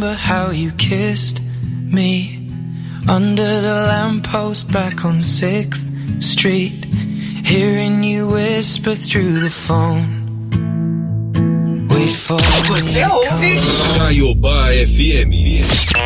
remember how you kissed me under the lamppost back on 6th Street, hearing you whisper through the phone. Wait for Você ouve Jaiobá FM.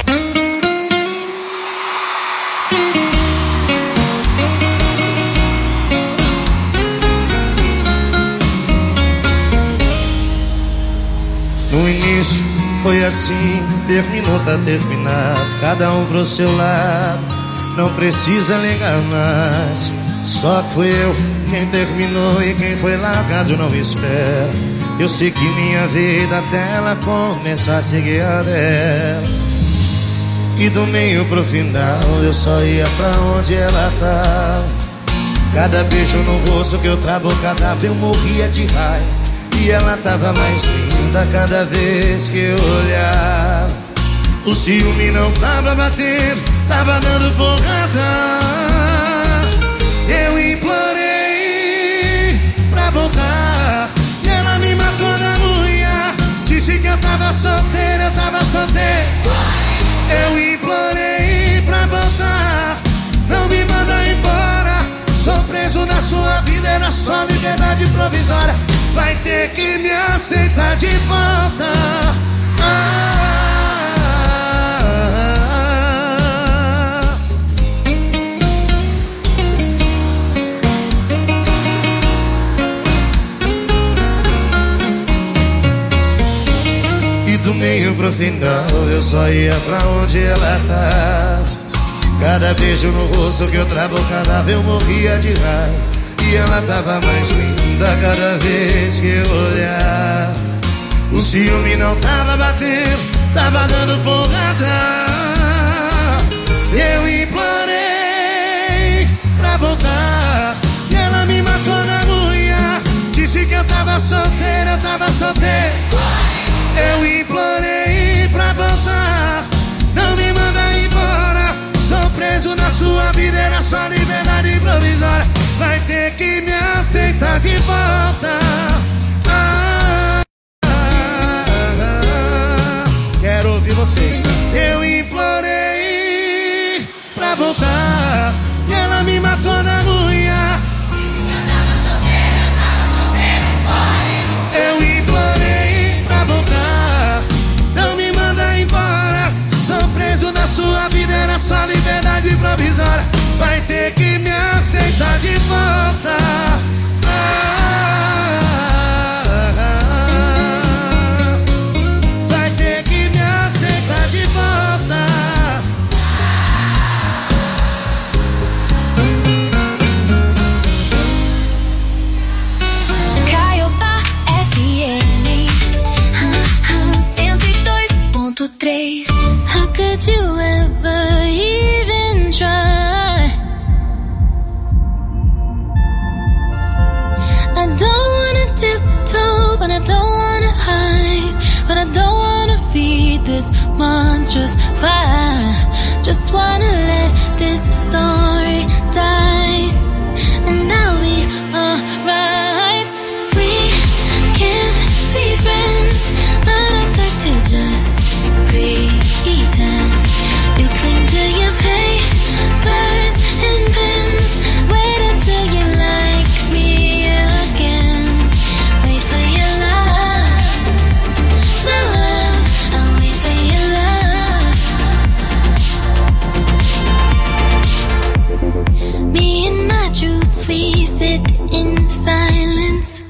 No início foi assim, terminou, tá terminado. Cada um pro seu lado, não precisa ligar mais. Só que fui eu quem terminou e quem foi largado não espera. Eu segui minha vida até ela começar a seguir a dela. E do meio pro final eu só ia pra onde ela tava. Cada beijo no rosto que eu trabocava eu morria de raiva. E ela tava mais linda cada vez que eu olhava. O ciúme não tava batendo, tava dando porrada. Eu implorei pra voltar e ela me matou na unha. Disse que eu tava solteiro, eu tava solteiro. Eu implorei pra voltar, não me manda embora. Sou preso na sua vida, era só liberdade provisória. Vai ter que me aceitar de volta. E do meio pro final eu só ia pra onde ela tava. Cada beijo no rosto que eu trabocava eu morria de raiva. E ela tava mais linda cada vez que eu olhava. O ciúme não tava batendo, tava dando porrada. Eu implorei pra voltar e ela me matou na unha. Disse que eu tava solteiro, eu tava solteiro. Eu implorei pra voltar, não me manda embora. Sou preso na sua vida, era só liberdade provisória. Vai ter que me aceitar de volta. Quero ouvir vocês. Eu implorei pra voltar e ela me matou na unha. Eu implorei pra voltar, não me manda embora. Sou preso na sua vida, era só liberdade provisória. Vai ter que me aceitar de volta. Vai ter que me aceitar de volta. Jaiobá FM 102.3. How could you ever even try? I don't wanna tiptoe, but I don't wanna hide. But I don't wanna feed this monstrous fire. Just wanna let this story die, and I'll be alright. We can't be friends, but I'd like to just pretend. You cling to your papers and pens. Wait until you like me again. Wait for your love, my love. I'll wait for your love. Me and my truths, we sit in silence.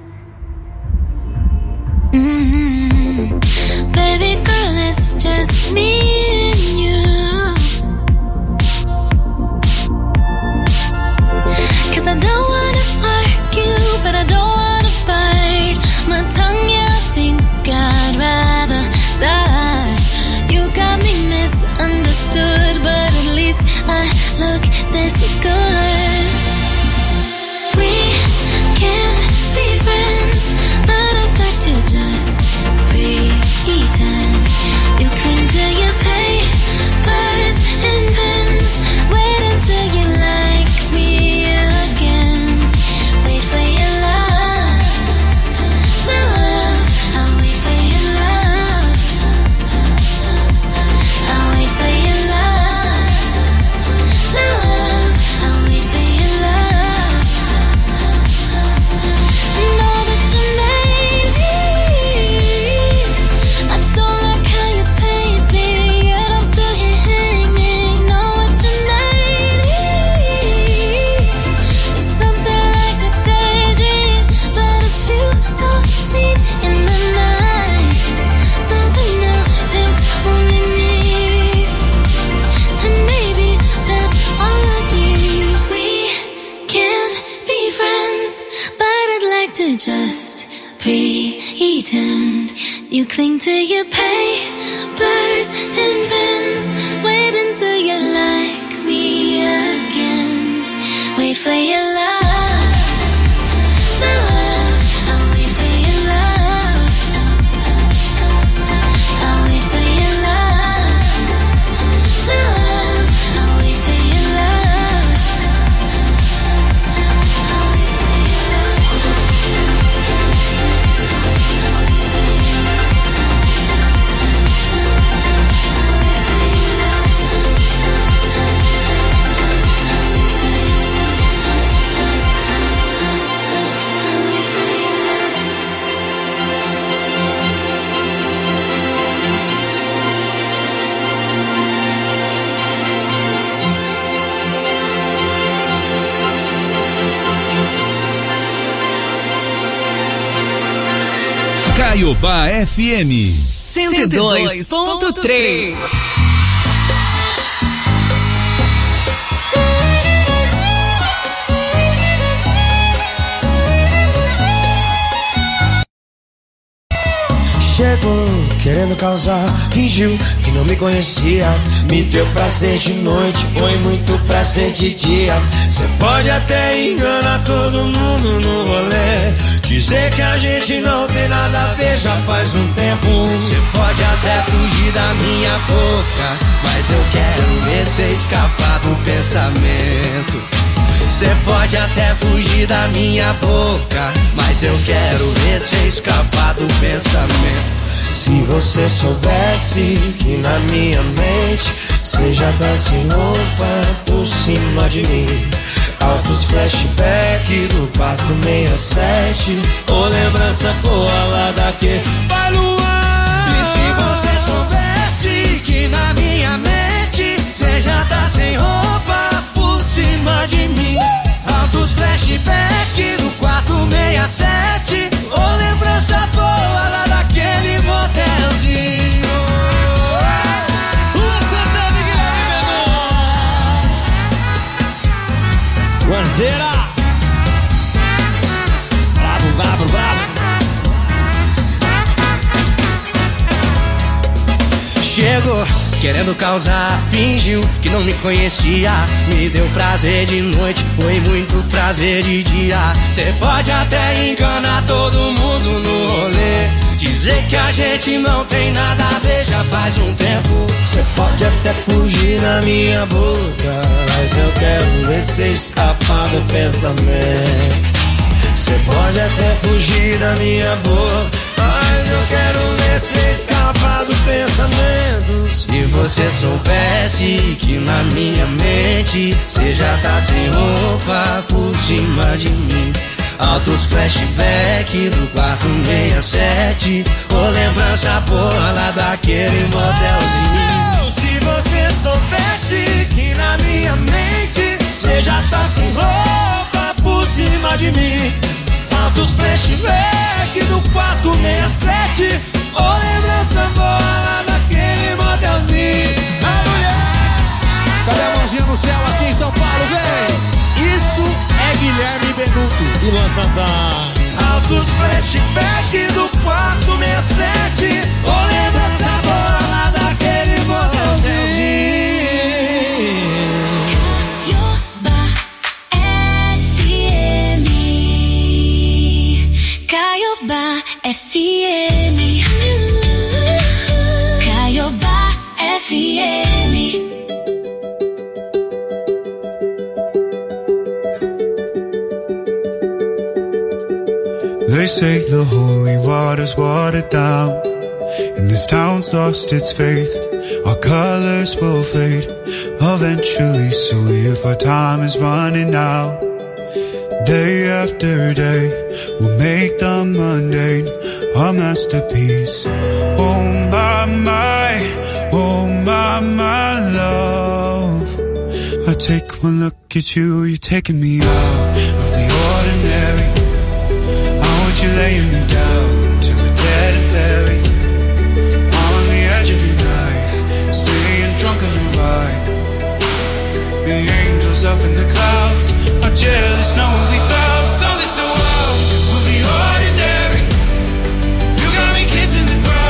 Baby girl, it's just me and you. 'Cause I don't wanna argue, but I don't wanna bite my tongue. Yeah, I think I'd rather die. You got me misunderstood, but at least I look this good. We can't be friends, but I'd like to just pretend. You cling to your papers and pens. Wait until you like me again. Wait for your love, my love. I'll wait for your love. You cling to your papers and pens. Wait until you like me again. Wait for your love, my love. I'll wait for your love. I'll wait for your love, my love. I'll wait for your love. I'll wait for your Caiobá FM 102.3. Chegou querendo causar, fingiu que não me conhecia. Me deu prazer de noite, foi muito prazer de dia. Cê pode até enganar todo mundo no rolê, dizer que a gente não tem nada a ver já faz um tempo. Cê pode até fugir da minha boca, mas eu quero ver cê escapar do pensamento. Cê pode até fugir da minha boca, mas eu quero ver cê escapar do pensamento. Se você soubesse que na minha mente cê já tá sem roupa por cima de mim. Altos flashback do quarto 67, ou lembrança boa lá daquele Vai Luan. E se você soubesse que na minha mente cê já tá sem roupa por cima de mim. Altos flashback do quarto 67, ou lembrança boa lá daquele motelzinho. Lua Santana e Guilherme Mendonça. Guazeira. Brabo, brabo, brabo. Chegou querendo causar, fingiu que não me conhecia. Me deu prazer de noite, foi muito prazer de dia. Cê pode até enganar todo mundo no rolê, dizer que a gente não tem nada a ver já faz um tempo. Cê pode até fugir na minha boca, mas eu quero ver cê escapar do pensamento. Cê pode até fugir da minha boca, mas eu quero ver cê escapar do pensamento. Se você soubesse que na minha mente cê já tá sem roupa por cima de mim. Altos flashback do quarto 67, ou lembrança boa lá daquele motelzinho. Se você soubesse que na minha mente cê já tá sem roupa por cima de mim. Altos flashback do quarto 67, ou lembrança boa lá daquele motelzinho. A mulher, cadê a mãozinha no céu assim, São Paulo, vem! Isso é Guilherme Benuto e Luan Santana. Altos flashback do quarto 67, ou lembrança boa lá daquele motelzinho. Caiobá FM. Caiobá FM. They say the holy water's watered down, and this town's lost its faith. Our colors will fade eventually, so if our time is running out, day after day, we'll make the mundane our masterpiece. Oh my, love. I take one look at you, you're taking me out of the ordinary. I want you laying me down till we're dead and buried, on the edge of your knife, staying drunk on the ride. The angels up in the clouds are jealous knowing we found something so wild of the ordinary. You got me kissing the ground.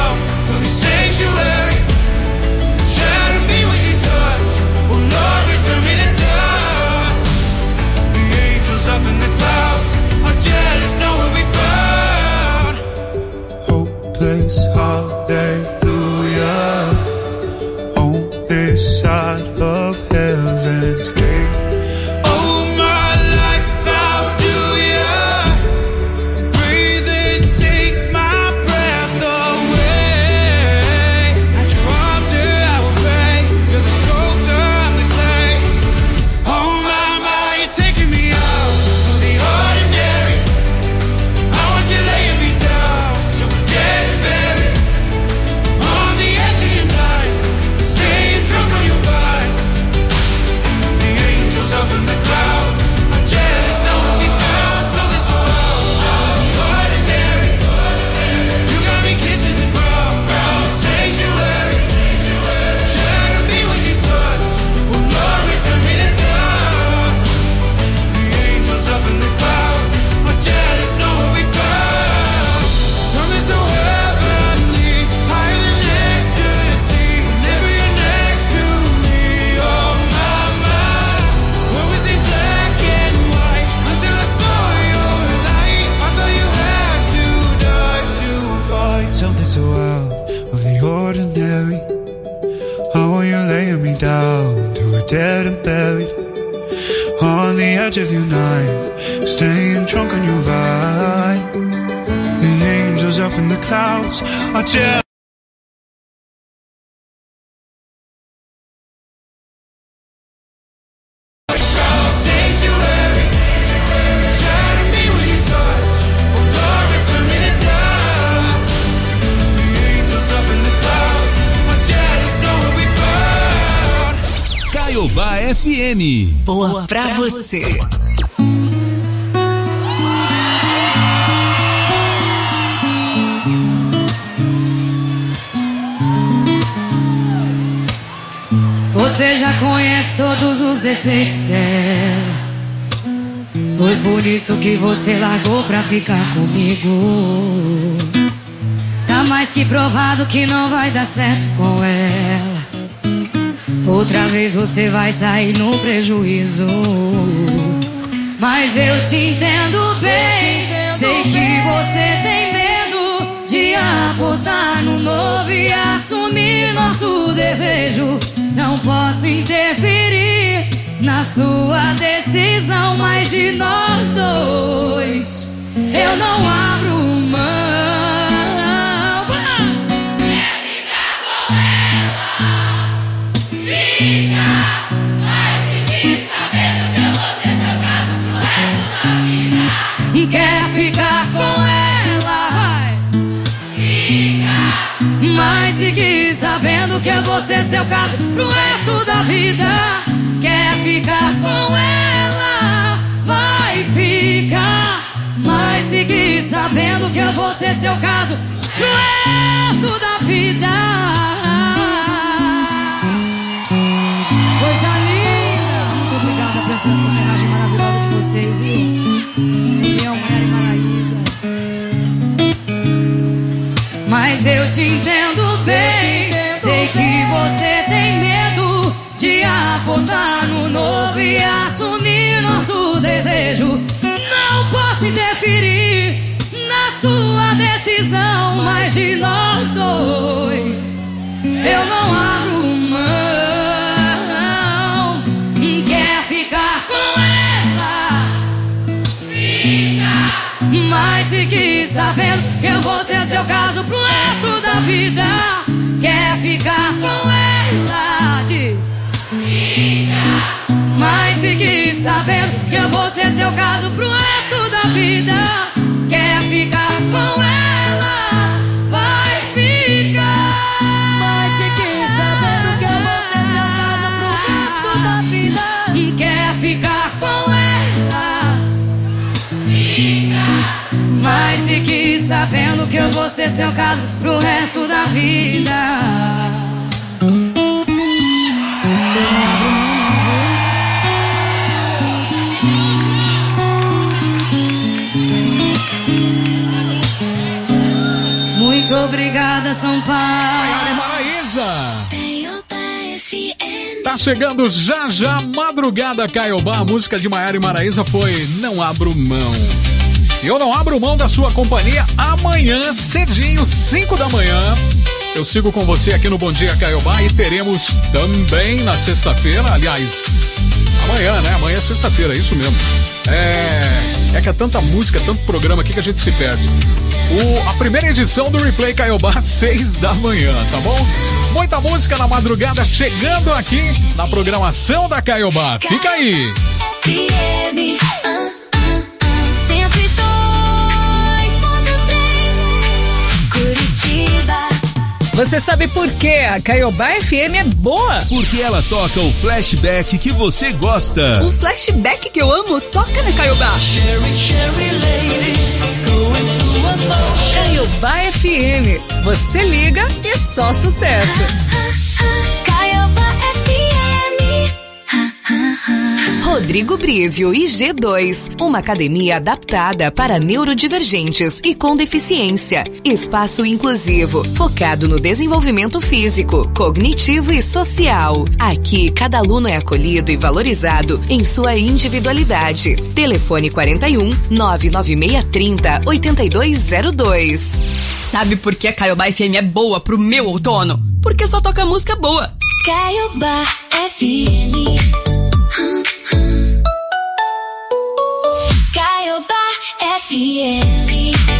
Knowing you're laying me down to a dead and buried on the edge of your night, staying drunk on your vine. The angels up in the clouds are jealous. Caiobá FM. Boa pra você. Você já conhece todos os defeitos dela. Foi por isso que você largou pra ficar comigo. Tá mais que provado que não vai dar certo com ela. Outra vez você vai sair no prejuízo. Mas eu te entendo bem. Sei que você tem medo de apostar no novo e assumir nosso desejo. Não posso interferir na sua decisão, mas de nós dois eu não abro mão. Quer ficar com ela, vai. Mas fique sabendo que eu vou ser seu caso pro resto da vida. Quer ficar com ela, vai ficar. Mas fique sabendo que eu vou ser seu caso pro resto da vida. Coisa linda. Muito obrigada por essa homenagem maravilhosa de vocês, viu? Mas eu te entendo bem. Sei que você tem medo de apostar no novo e assumir nosso desejo. Não posso interferir na sua decisão, mas de nós dois eu não abro mão. Quer ficar com ela? Fica. Mas fique sabendo que eu vou ser seu caso pro resto da vida. Quer ficar com ela? Diz. Fica. Mas fique sabendo que eu vou ser seu caso pro resto da vida. Quer ficar com ela? Vai ficar. Mas fique sabendo que eu vou ser seu caso pro resto da vida. Quer ficar com ela? Mas fique sabendo que eu vou ser seu caso pro resto da vida. Muito obrigada, São Paulo. Maiara Maraíza. Tá chegando já Madrugada Caiobá. A música de Maiara e Maraíza foi Não Abro Mão. Eu não abro mão da sua companhia. Amanhã, cedinho, 5 da manhã, eu sigo com você aqui no Bom Dia Caiobá. E teremos também na sexta-feira, aliás, amanhã, né? Amanhã é sexta-feira, é isso mesmo. É que é tanta música, tanto programa aqui que a gente se perde. A primeira edição do Replay Caiobá, 6 da manhã, tá bom? Muita música na madrugada chegando aqui na programação da Caiobá. Fica aí! Você sabe por que a Caiobá FM é boa? Porque ela toca o flashback que você gosta. O flashback que eu amo toca na Caiobá. Caiobá FM. Você liga e só sucesso. Caiobá FM. Rodrigo Brivio e G2, uma academia adaptada para neurodivergentes e com deficiência. Espaço inclusivo, focado no desenvolvimento físico, cognitivo e social. Aqui, cada aluno é acolhido e valorizado em sua individualidade. Telefone 41 99630 8202. Sabe por que a Caiobá FM é boa pro meu outono? Porque só toca música boa. Caiobá FM. Caiobá FM.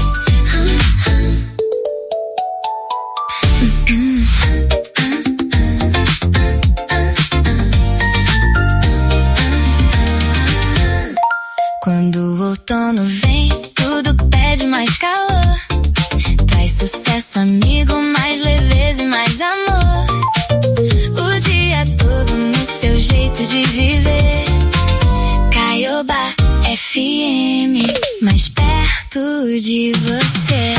Quando o outono vem, tudo pede mais calor. Traz sucesso, amigo, mais leveza e mais amor. O dia todo no seu jeito de viver. Caiobá FM, mais perto de você.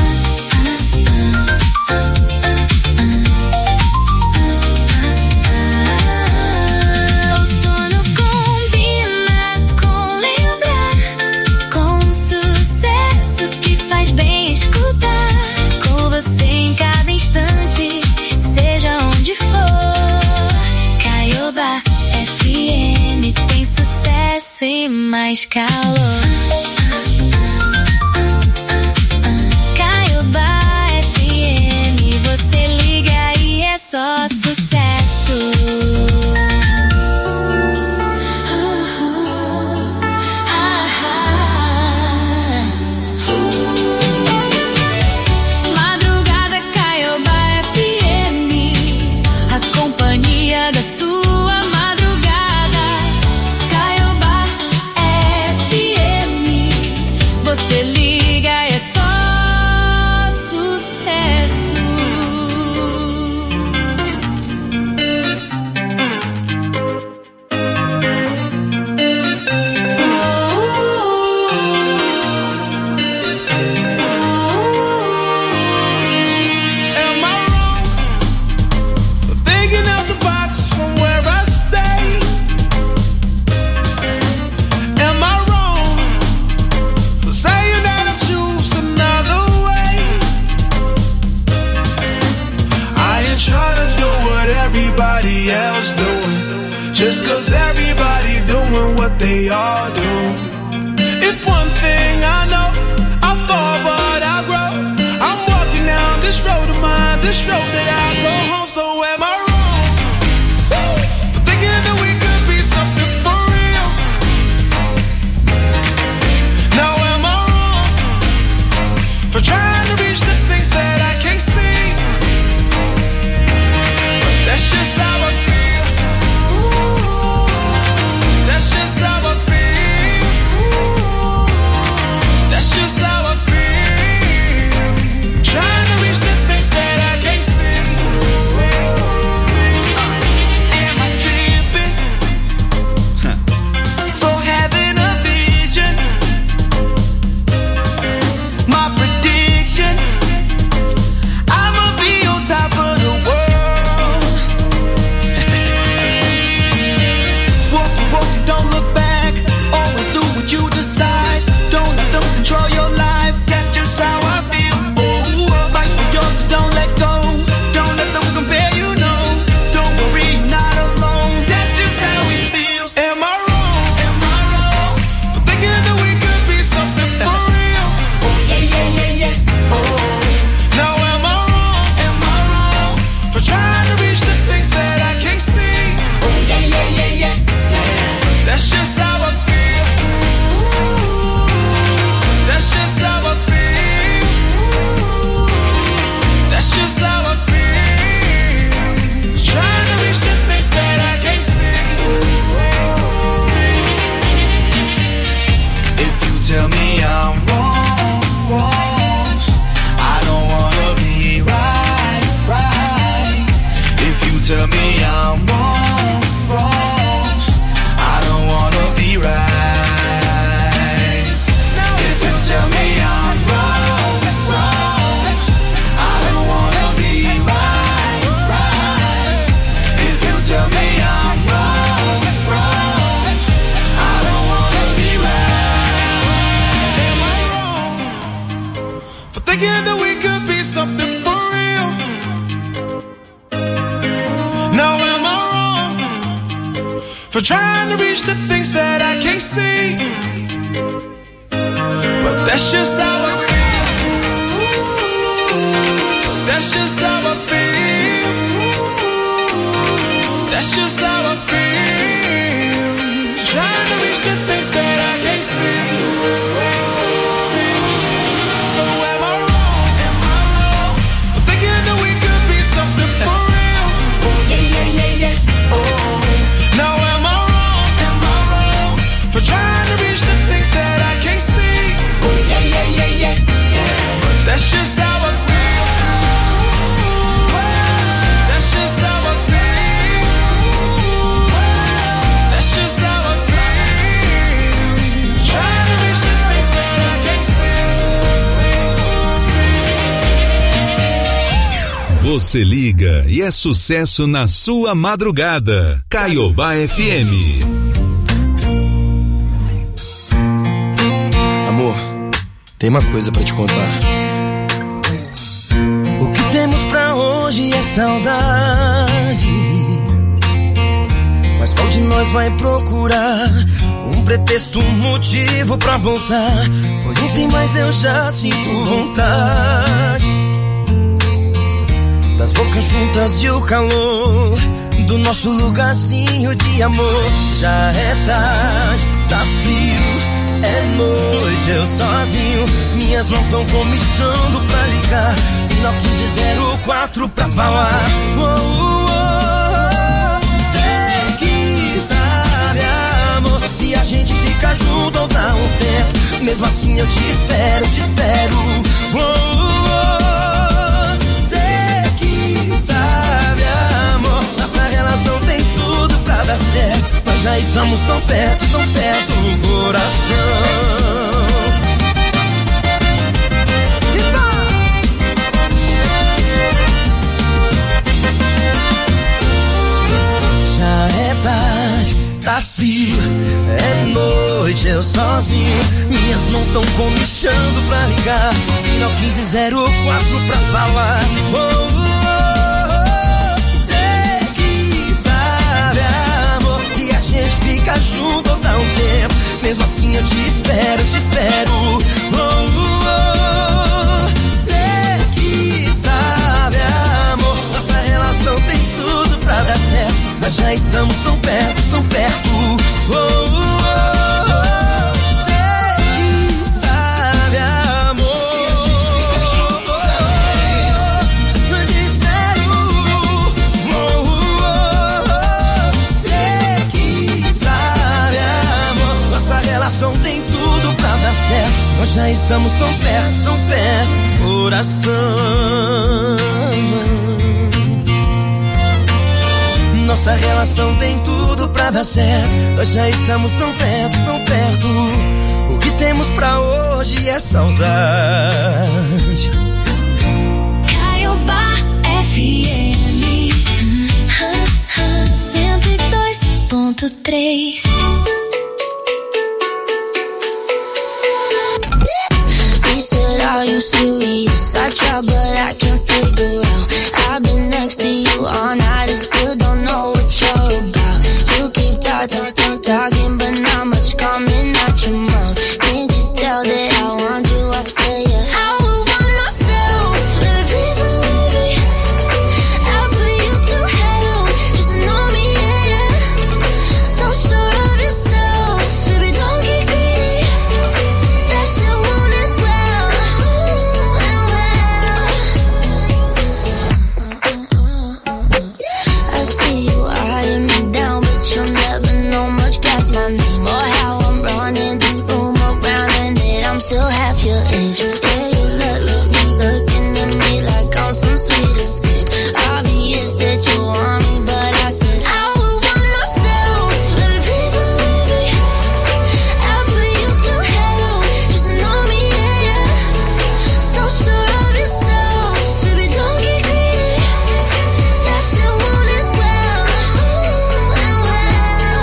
Outono combina com lembrar, com sucesso que faz bem escutar. Com você em cada instante, seja onde for. Caiobá FM tem sucesso e mais calor. Caiobá FM, você liga e é só sucesso. Madrugada Caiobá FM, a companhia da sua madrugada. Caiobá FM, você liga, é só sucesso. Am I wrong for thinking out the box from where I stay? Am I wrong for saying that I choose another way? I ain't trying to do what everybody else doing, just 'cause everybody doing what they all do. If one thing I know, I fall but I grow. I'm walking down this road of mine, this road that I go home. So am I wrong for thinking that we could be something for real? Now am I wrong for trying to reach the things that I can't see? But that's just how I feel. That's just how I feel. That's just how I feel. Trying to reach the things that I can't see. Am I tripping for having a vision? My prediction, I'ma be on top of the world. Walk the walk, don't look back. Always do what you decide. Don't let them control your life. That's just how I feel. Oh, fight for yours, so don't let go. Don't let them compare you, no. Don't worry, you're not alone. That's just how we feel. Am I wrong? Am I wrong for thinking that we could be something for real? Oh yeah, yeah, yeah, yeah. Oh. Now am I wrong? Am I wrong for trying to reach the things that I can't see? Oh yeah, yeah, yeah, yeah. That's just how I feel. That's just how I feel. That's just how I feel. Trying to reach the things that I can't see. If you tell me I'm wrong, wrong, I don't wanna be right, right. If you tell me I'm wrong, wrong, I don't wanna be right. If you tell me I'm wrong, wrong, I don't wanna be right, right. If you tell me I'm wrong, wrong, I don't wanna be right. Am I wrong for thinking that we could be something for real? Now am I wrong for trying to reach the things that I can't see? But that's just how I feel. That's just how I feel. Você liga e é sucesso na sua madrugada. Caiobá FM. Amor, tem uma coisa pra te contar. O que temos pra hoje é saudade, mas qual de nós vai procurar um pretexto, um motivo pra voltar? Foi ontem, mas eu já sinto vontade das bocas juntas e o calor do nosso lugarzinho de amor. Já é tarde, tá frio, é noite, eu sozinho. Minhas mãos estão comichando pra ligar. Final 1504 pra falar. Sei que sabe, amor, se a gente fica junto ou dá um tempo. Mesmo assim eu te espero, te espero. Sei que sabe, amor, nossa relação tem tudo pra dar certo. Nós já estamos tão perto do coração. Já é tarde, tá frio, é noite, eu sozinho. Minhas mãos tão comichando pra ligar. Final 1504 pra falar. Sei que sabe, amor, se a gente fica junto ou dá um tempo. Mesmo assim eu te espero, te espero. Sei que sabe, amor, nossa relação tem tudo pra dar certo. Mas já estamos tão perto, tão perto. Sei que sabe, amor, se a gente fica junto, eu te espero. Sei que sabe, amor, nossa relação tem tudo pra dar certo. Nós já estamos tão perto, coração. Nossa relação tem tudo pra dar certo. Nós já estamos tão perto. O que temos pra hoje é saudade. Caiobá FM 102.3. He said, are you serious? I try but I can't figure out. I've been next to you all night and still don't know what you're about. You keep talking but not much coming out your mouth. Can't you tell that I want you? I say yeah. I would want myself, baby, please believe me. I'll put you through hell, just to know me, yeah. So sure of yourself, baby, don't get greedy. That shit want it well, and well. I see you eyeing me down, but you'll never know much past my name or how I'm running this room around and that I'm still half your age. Yeah, you looking at me like I'm some sweet escape. Obvious that you want me, but I said I would want myself, baby, please believe me. I'll put you through hell, just to know me, yeah. So sure of yourself, baby, don't get greedy. That shit want it well, and well.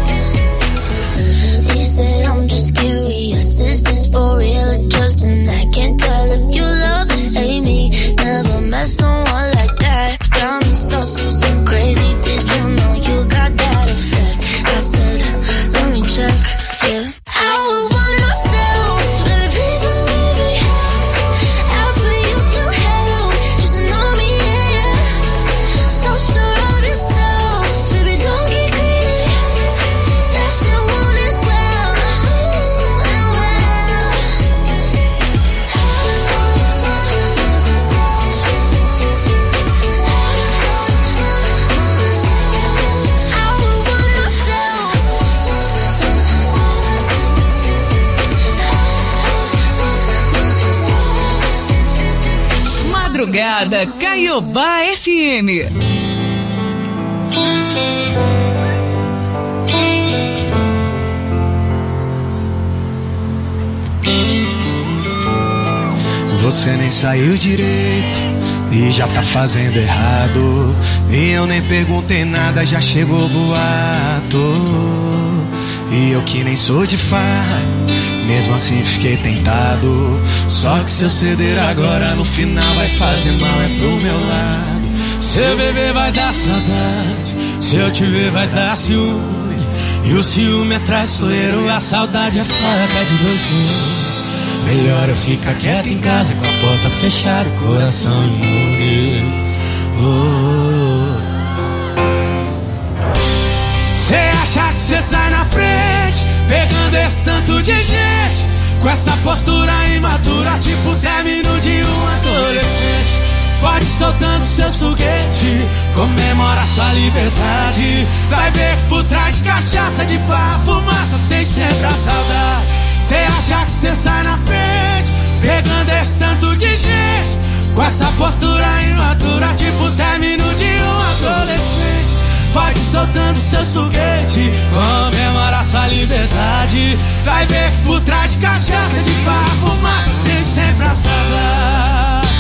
He said I'm just curious, is this for real or just an act? Can't tell if you love or hate me. Never met someone like that. Got me so crazy. Did you know you got that effect? I said, let me check, yeah. I would want myself, baby, please believe me. I'll put you through hell, just to know me, yeah. So sure of yourself, baby, don't get greedy. That shit want it well, and well. I would want myself. Madrugada Caiobá FM. Você nem saiu direito e já tá fazendo errado. E eu nem perguntei nada, já chegou o boato. E eu que nem sou de farra, mesmo assim fiquei tentado. Só que se eu ceder agora, no final vai fazer mal, é pro meu lado. Se eu beber vai dar saudade, se eu te ver vai dar ciúme. E o ciúme é traiçoeiro, a saudade é faca de dois gumes. Melhor eu ficar quieto em casa, com a porta fechada, o coração imune. Cê acha que cê sai na frente, pegando esse tanto de gente, com essa postura imatura, tipo término de um adolescente. Pode soltando seus foguetes, comemora sua liberdade. Vai ver que por trás de cachaça, de farra, fumaça, tem sempre a saudade. Cê acha que cê sai na frente, pegando esse tanto de gente, com essa postura imatura, tipo término de um adolescente. Pode soltando seus foguetes, comemora sua liberdade. Vai ver que por trás de cachaça, de farra, fumaça, tem sempre a saudade.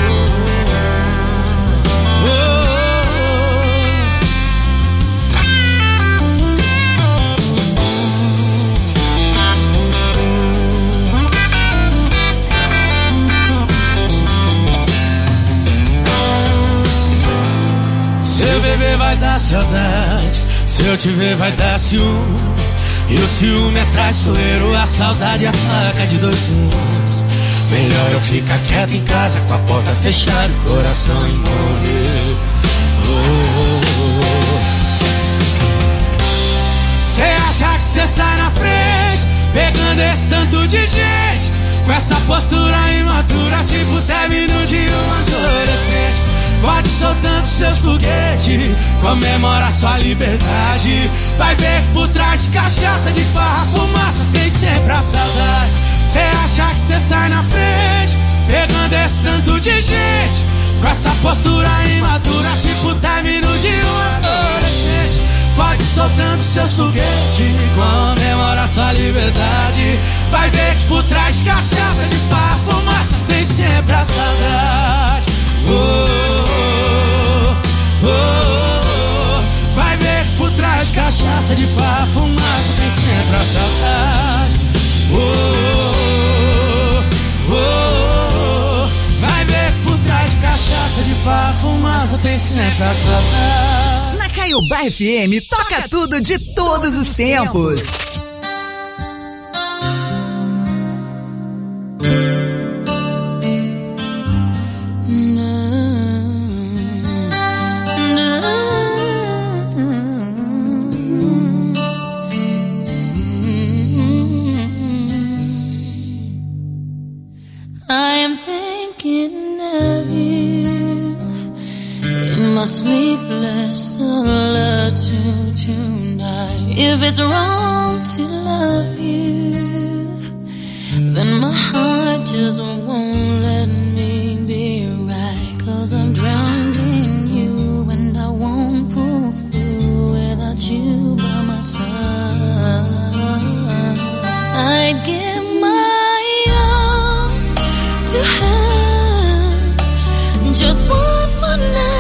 Se eu beber vai dar saudade, se eu te ver vai dar ciúme. E o ciúme é traiçoeiro, a saudade é a faca de dois gumes. Melhor eu ficar quieto em casa, com a porta fechada, o coração imune. Cê acha que cê sai na frente, pegando esse tanto de gente, com essa postura imatura, tipo término de um adolescente. Pode soltando seus foguetes, comemora sua liberdade. Vai ver que por trás de cachaça, de farra, fumaça, tem sempre a saudade. Cê acha que cê sai na frente, pegando esse tanto de gente, com essa postura imatura, tipo término de um adolescente. Pode soltando seus foguetes, comemora sua liberdade. Vai ver que por trás de cachaça, de farra, fumaça, tem sempre a saudade. Vai ver que por trás de cachaça, de farra, fumaça, tem sempre a saudade. Vai ver que por trás de cachaça, de farra, fumaça, tem sempre a saudade. Na Caiobá FM, toca tudo de todos os tempos. Sleepless solitude tonight. If it's wrong to love you, then my heart just won't let me be right. 'Cause I'm drowned in you and I won't pull through without you by my side. I'd give my all to have just one more night.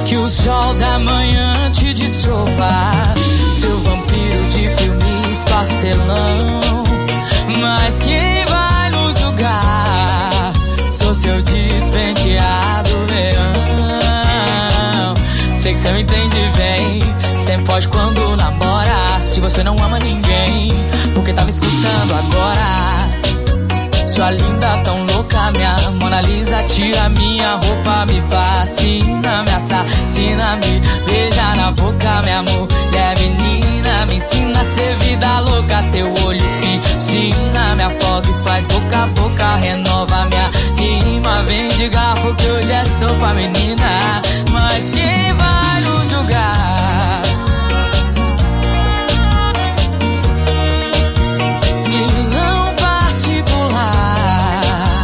que o sol da manhã te desova. Seu vampiro de filmes pastelão. Mas quem vai nos julgar? Sou seu despenteado leão. Sei que cê me entende bem, sempre foge quando namora. Se você não ama ninguém, porque tá me escutando agora. Sua linda tão louca, minha Mona Lisa, tira minha roupa, me fascina, me assassina, me beija na boca, minha mulher menina, me ensina a ser vida louca, teu olho ensina, me afoga e faz boca a boca, renova minha rima, vem de garfo que hoje é sopa, menina, mas quem vai nos julgar? Vilão particular.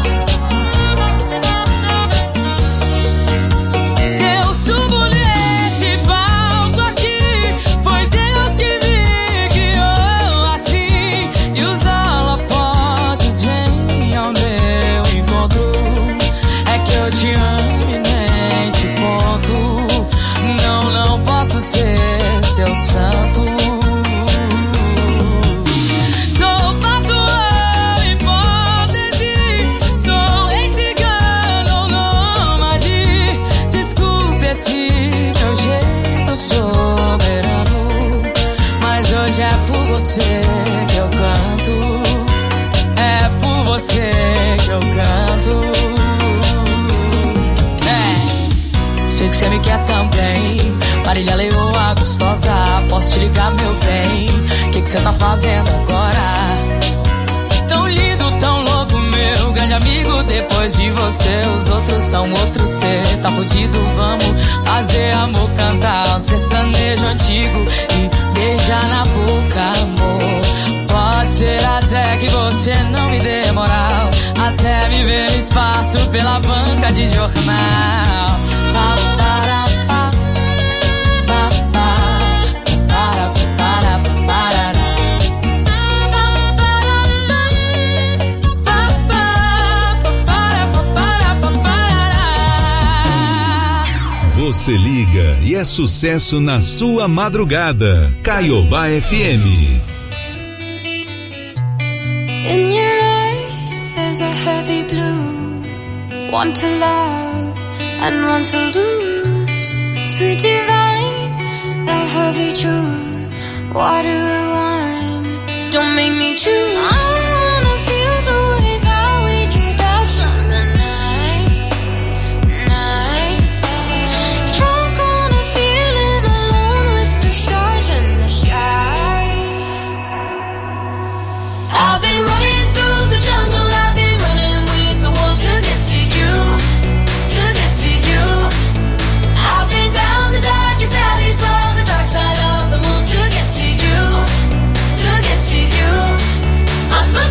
Se eu subo nesse palco aqui, foi Deus que me criou assim. E os holofotes vêm ao meu encontro. É que eu te amo e nem te conto. Não posso ser seu santo. Hoje é por você que eu canto, é por você que eu canto. Sei que você me quer também, Marília Leoa gostosa, posso te ligar meu bem? Que você tá fazendo agora? Tão lindo, tão louco, meu grande amigo. Depois de você os outros são outros, cê tá fudido. Vamos fazer amor, cantar um sertanejo antigo e beijar na boca, amor. Pode ser até que você não me dê moral, até me ver no espaço pela banca de jornal. Você liga e é sucesso na sua madrugada. Caiobá FM. In your eyes there's a heavy blue, one to love and one to lose. Sweet divine, the heavy truth, water or wine, don't make me choose. I wanna feel the way that we did that summer night. Drunk on a feeling, alone with the stars in the sky. I've been running through the jungle, I've been running with the wolves to get to you, to get to you. I've been down the darkest alleys, saw the dark side of the moon to get to you, to get to you. I'm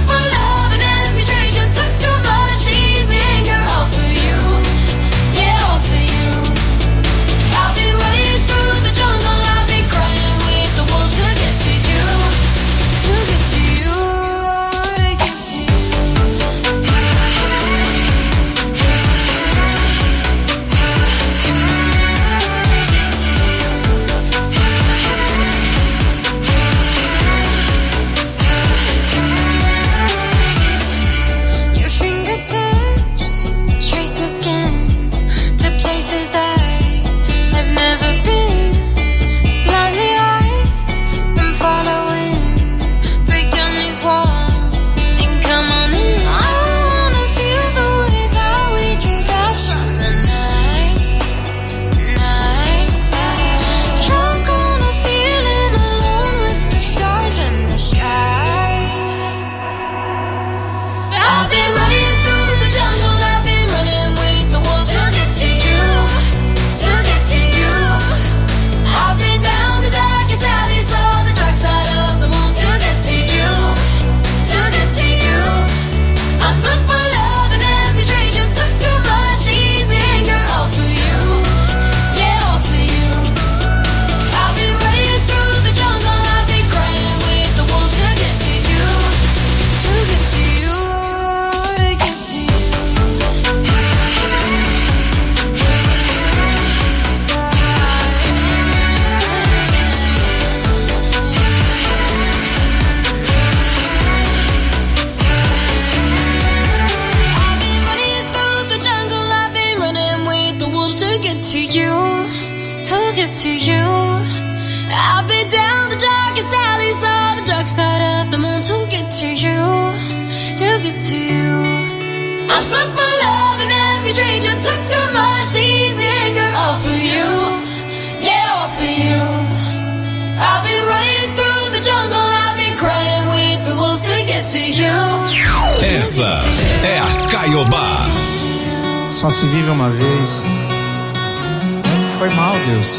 get to you. I'll be down the darkest alleys of the dark side of the moon to get to you, to get to you. I put my love in every stranger, took too much easy anger. All for you, yeah, all for you. I'll be running through the jungle, I'll be crying with the wolves to get to you. Essa é a Caiobá. Só se vive uma vez. Foi mal, Deus.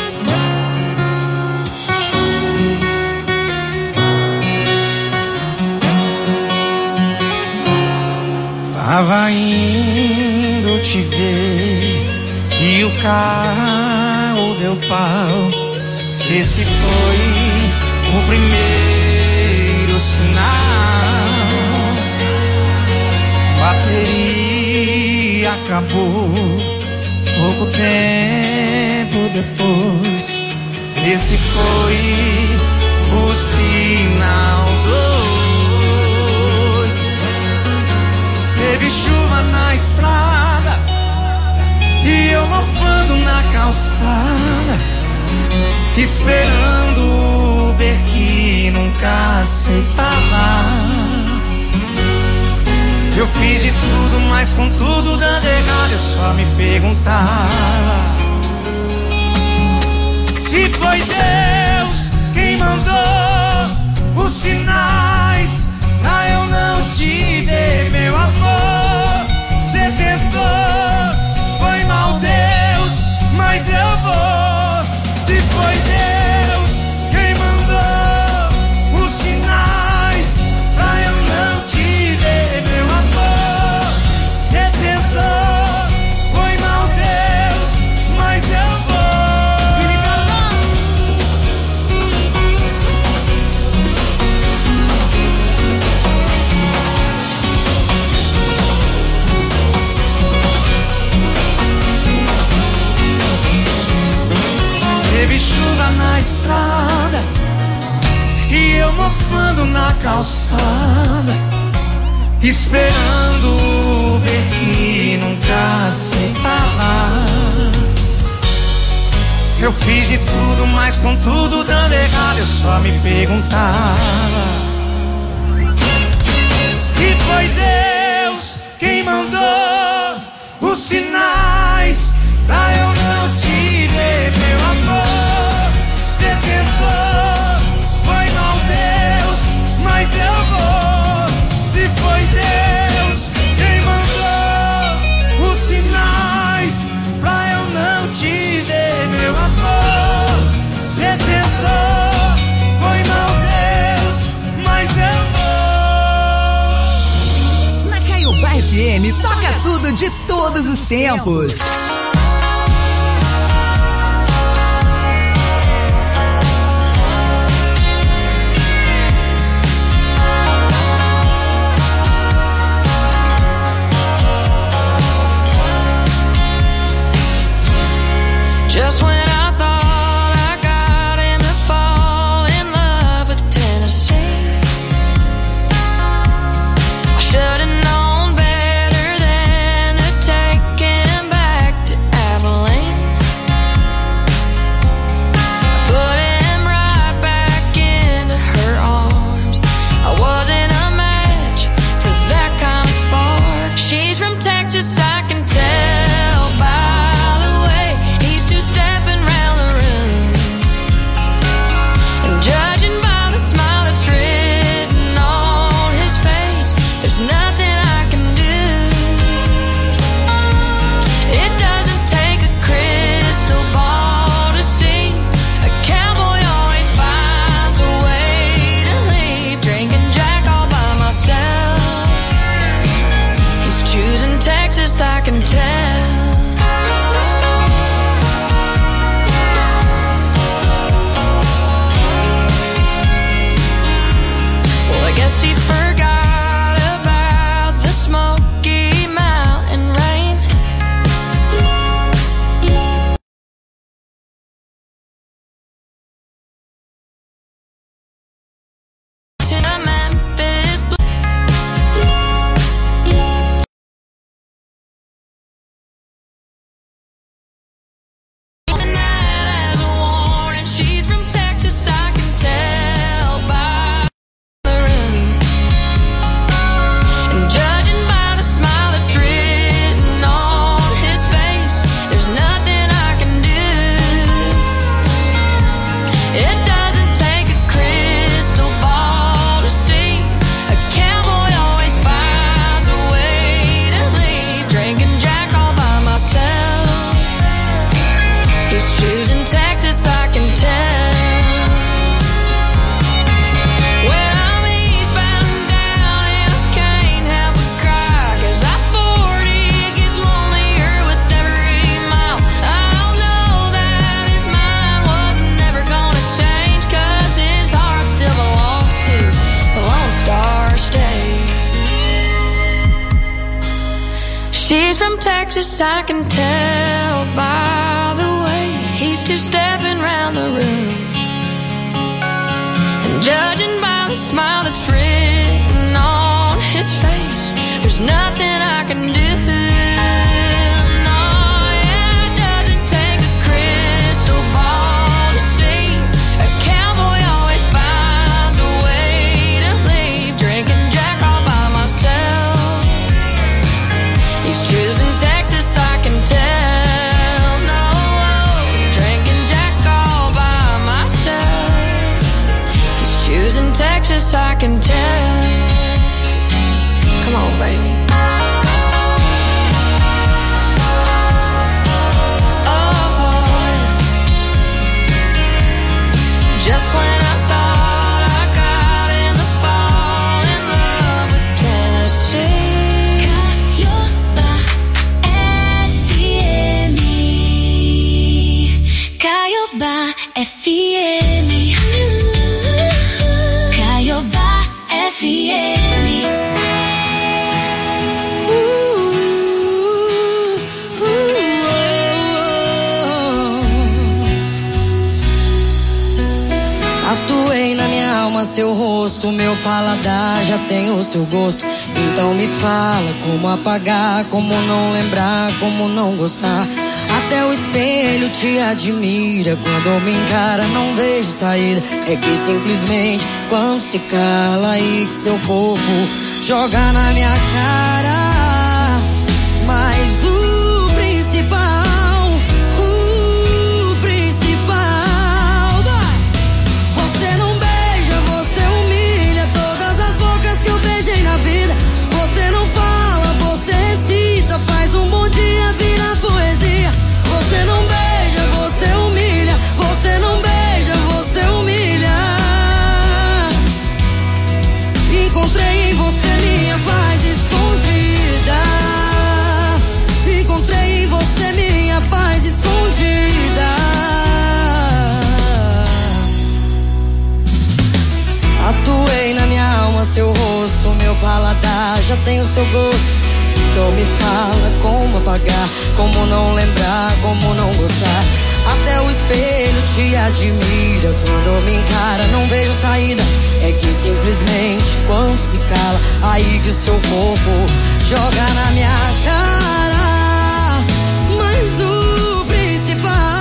Tava indo te ver e o carro deu pau. Esse foi o primeiro sinal. Bateria acabou pouco tempo depois. Esse foi o sinal 2. Teve chuva na estrada e eu mofando na calçada, esperando o Uber que nunca aceitava. Eu fiz de tudo, mas com tudo dando errado, eu só me perguntava se foi Deus quem mandou os sinais pra eu não te ver, meu amor. Cê tentou, foi mal, Deus, mas eu vou. Se foi Deus quem mandou os sinais pra eu não te ver, meu amor. Cê tentou, foi mal, Deus, mas eu vou. Teve chuva na estrada e eu mofando na calçada, esperando o Uber que nunca aceitava. Eu fiz de tudo, mas com tudo dando errado, eu só me perguntava se foi Deus quem mandou os sinais pra eu não te ver, meu amor. Cê tentou, foi mal, Deus, mas eu vou. Se foi Deus quem mandou os sinais pra eu não te ver, meu amor. Cê tentou, foi mal, Deus, mas eu vou. Na Caiobá FM toca tudo de todos os tempos. Just when I thought I got him to fall in love with Tennessee, I should've known better than to take him back to She's from Texas, I can tell by the way he's two-stepping round the room. And judging by the smile that's written on his face, there's nothing I can do. Choosing Texas, I can tell. No, drinking Jack all by myself. He's choosing Texas, I can tell. Come on, baby. Oh, just when I thought I got him to fall in love with Tennessee. Caiobá FM. Caiobá FM. Tatuei na minha alma seu rosto, meu paladar já tem o seu gosto. Então me fala como apagar, como não lembrar, como não gostar. Até o espelho te admira, quando me encara não vejo saída. É que simplesmente quando se cala aí que seu corpo joga na minha cara. Mas o principal vai. Você não beija, você humilha todas as bocas que eu beijei na vida. Você não fala, você cita, faz um bom dia virar poesia. Você não beija, você humilha. Você não beija, você humilha. Encontrei em você minha paz escondida. Encontrei em você minha paz escondida. Atuei na minha alma seu rosto, meu paladar já tem o seu gosto. Então me fala como apagar, como não lembrar, como não gostar. Até o espelho te admira, quando me encara não vejo saída. É que simplesmente quando se cala, aí que o seu corpo joga na minha cara. Mas o principal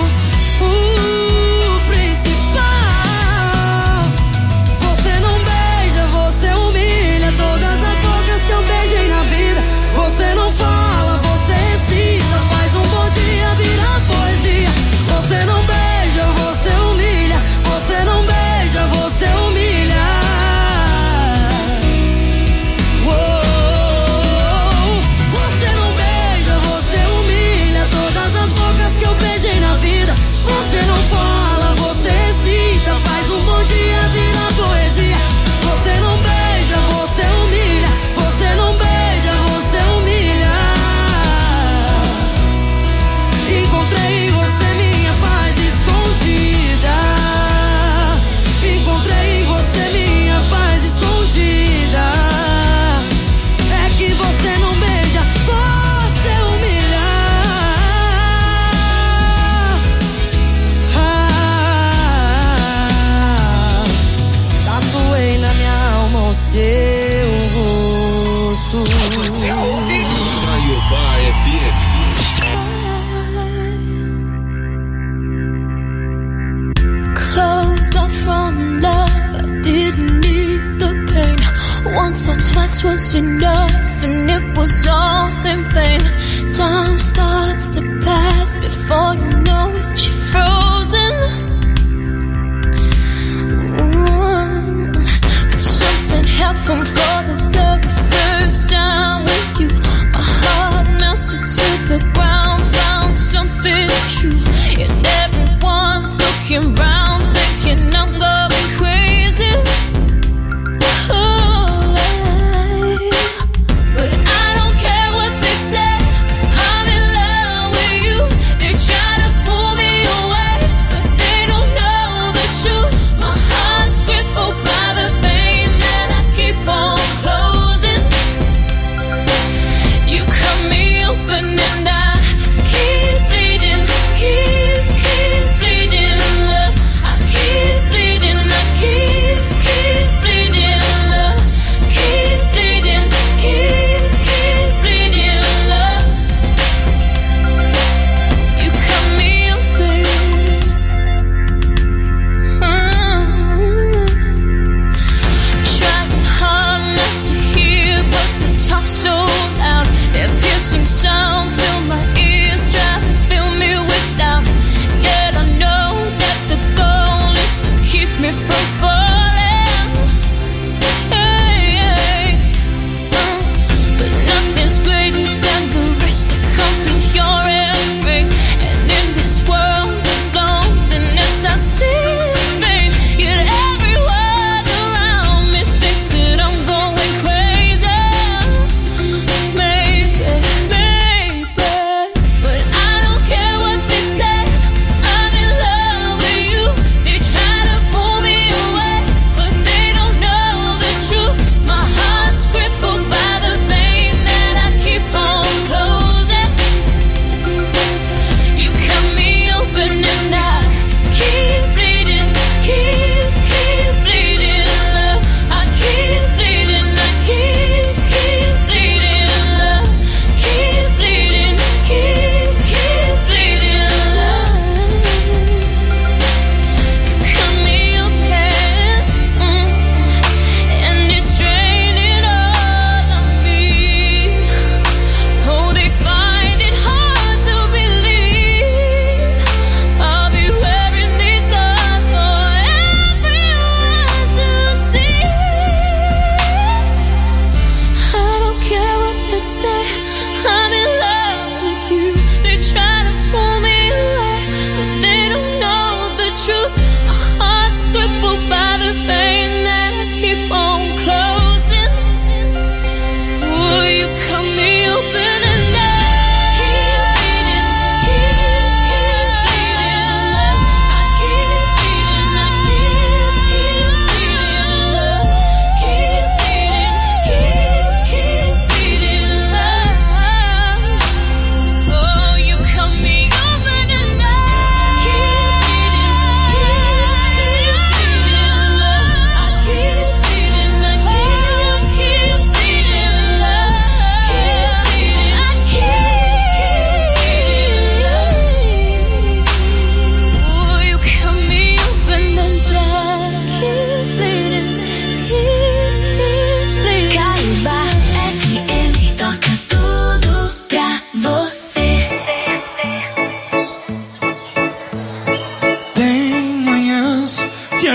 você não beija, você humilha todas as bocas que eu beijei na vida. Você não fala, você cita, faz um bom dia virar poesia. Você não beija, você humilha. Você não beija, você humilha. Você não beija, você humilha todas as bocas que eu beijei na vida. Você não fala, você cita, faz um bom dia virar poesia. Você não beija, você humilha. Você não beija, você humilha. Encontrei em você minha paz escondida. Encontrei em você minha paz escondida. É que você não beija, você humilha. Tatuei na minha alma o seu rosto. Você ouve Caiobá FM. Closed off from love, I didn't need the pain. Once or twice was enough, and it was all in vain. Time starts to pass before you know it, you're frozen. But something happened for the very first time with you. My heart melted to the ground, found something true, and everyone's looking round, thinking I'm going crazy. But I don't care what they say, I'm in love with you. They try to pull me away, but they don't know the truth. My heart's crippled by the pain that I keep on closing. You cut me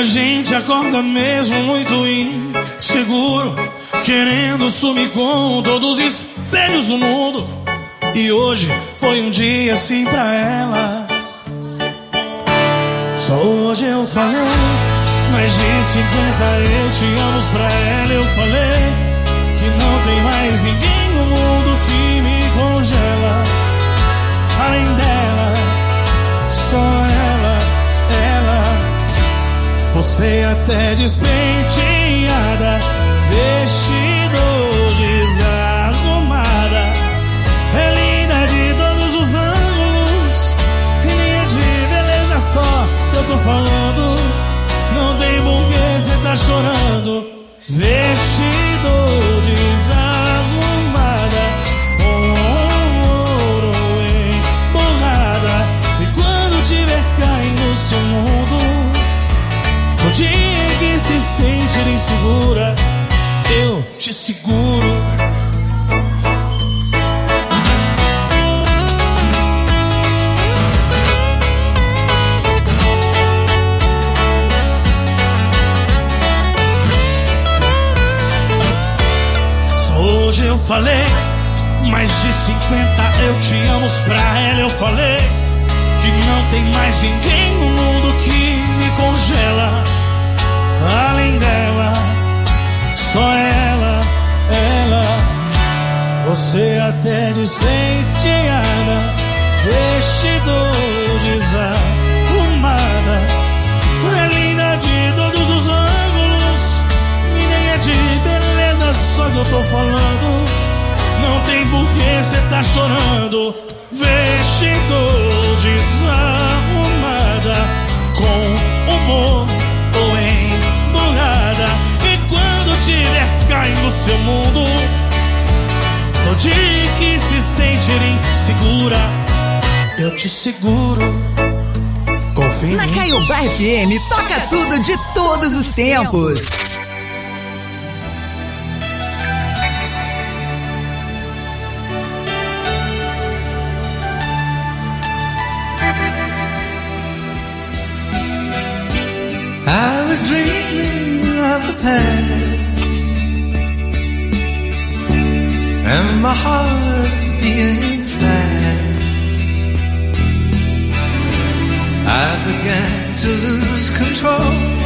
a gente acorda mesmo muito inseguro, querendo sumir com todos os espelhos do mundo. E hoje foi um dia assim pra ela. Só hoje eu falei mais de 50 eu te amo pra ela. Eu falei que não tem mais ninguém no mundo que me congela. Além dela, só ela. Você até despenteada, vestido desarrumada, é linda de todos os ângulos, e nem é de beleza só que eu tô falando. Não tem porquê cê tá chorando. Vestido desarrumada, com ouro emborrada, e quando tiver caindo no seu mundo, no dia que se sentir insegura, eu te seguro. Só hoje eu falei mais de 50 eu te amo pra ela. Eu falei que não tem mais ninguém no mundo que me congela. Além dela, só ela. Você até despenteada, vestido desarrumada, é linda de todos os ângulos, e nem é de beleza só que eu tô falando. Não tem porquê cê tá chorando. Vestido desarrumada, com humor ou emburrada, e quando tiver caindo no seu mundo, no dia que se sentir insegura, eu te seguro. Confia. Na Caiobá FM toca tudo de todos os tempos. I was dreaming of the past, and my heart being fast. I began to lose control.